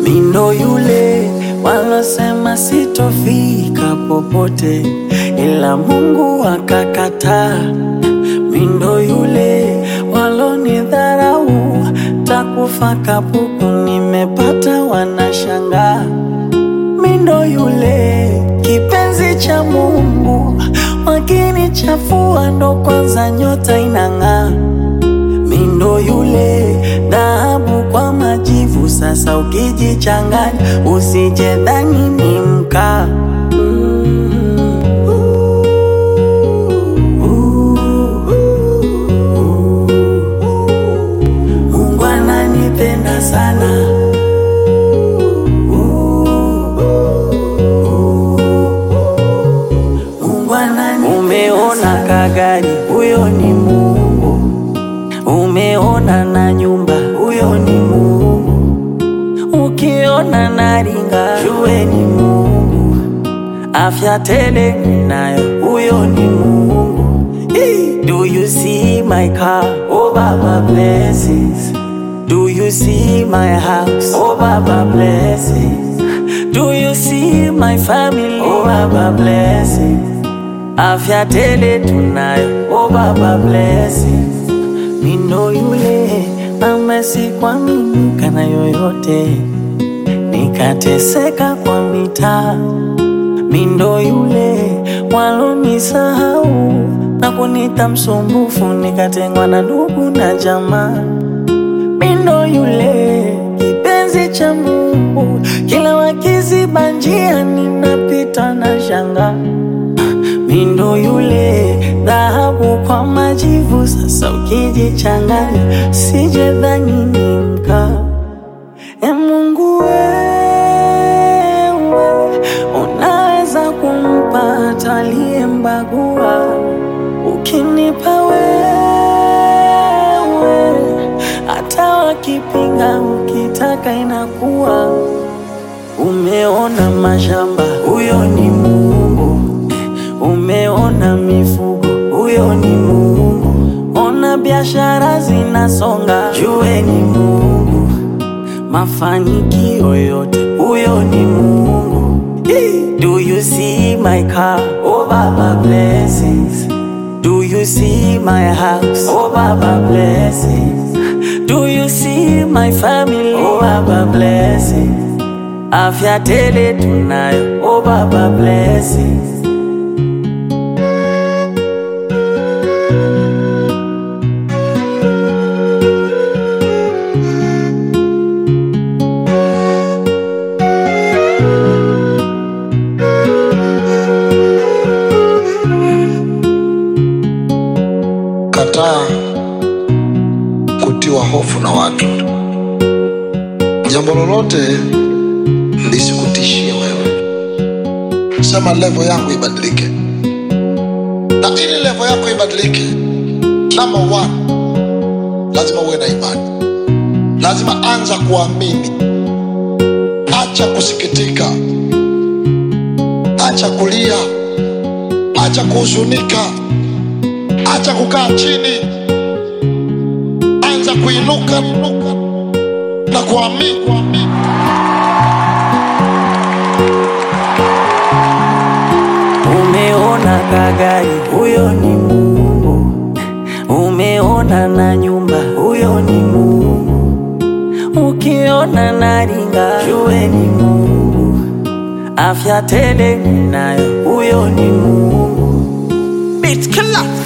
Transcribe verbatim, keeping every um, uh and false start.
Mindo yule walosema sitofika popote, ila Mungu akakataa. Mindo yule walonidharau, takufa kapuku nimepata wanashangaa. Mindo yule kipenzi cha Mungu, wakinichafua ndo kwanza nyota inang'aa. Mindo yule dhahabu kwa majivu, sasa ukijichanganya usijedhani ni mkaa. Mungu ananipenda sana. Umeona kagari, huyo ni Mungu. Umeona na nyumba, huyo ni Mungu. Ukiona naringa, jue ni Mungu. Afya tele ninayo, huyo ni Mungu. Hey, do you see my car? Oh Baba blesses. Do you see my house? Oh Baba blesses. Do you see my family? Oh Baba blesses. Afya tele tunayo, oh Baba blesses. Mindo yule amesikwa mimi kana yoyote, nikateseka kwa mitaa. Mindo yule walonisahau na kunita msumbufu, nikatengwa na ndugu na jamaa. Mindo yule kipenzi cha Mungu, kila wakiziba njia ninapita na shanga. Mindo yule dhahabu kwa majivu, sasa ukijichanganya sijedhani ni mkaa. E Mungu wewe, unaweza kumpata aliyembagua. Ukinipa wewe, hata wakipinga ukitaka inakuwa. Umeona mashamba, huyo ni Mungu. Umeona mifugo, huyo ni Mungu. Ona biashara zinasonga, jue ni Mungu. Mafanikio yote, huyo ni Mungu. Do you see my car? Oh Baba blesses. Do you see my house? Oh Baba blesses. Do you see my family? Oh Baba blesses. Afya tele tunayo, oh Baba blesses. Kataa kutiwa hofu na watu. Jambo lolote lisikutishie wewe. Sema level yangu ibadilike. Na ili level yako ibadilike, number one, lazima uwe na imani. Lazima anza kuamini. Acha kusikitika. Acha kulia. Acha kuhuzunika. Acha kukaa chini. Anza kuinuka na kuamini. Umeona kagari, huyo ni Mungu. Umeona na nyumba, huyo ni Mungu. Ukiona naringa, jue ni Mungu. Afya tele ninayo, huyo ni Mungu. Beat killer.